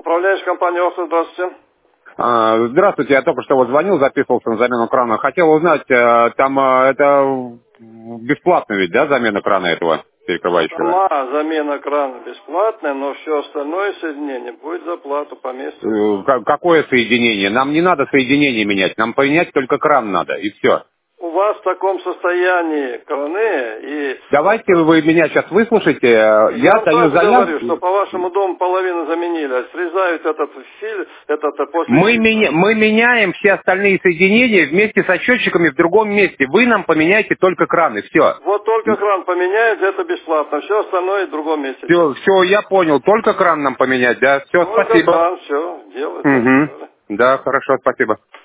Управляющая компания «Охта», здравствуйте. Здравствуйте, я только что вот звонил, записывался на замену крана. Хотел узнать, там это бесплатно ведь, да, замена крана этого перекрывающего? Сама замена крана бесплатная, но все остальное соединение будет за плату по месту. Какое соединение? Нам не надо соединение менять, нам поменять только кран надо, и все. У вас в таком состоянии краны и... Давайте вы меня сейчас выслушайте, Я я вам даю сразу говорю, заявку. что по вашему дому половину заменили, а срезают этот фильм, после Мы фильтра. меняем все остальные соединения вместе со счетчиками в другом месте. Вы нам поменяйте только краны, все. Вот только кран поменяют, это бесплатно, все остальное в другом месте делают. Все, я понял. Только кран нам поменять, да? Все, Только спасибо. кран, все, делают. Угу. Да, хорошо, спасибо.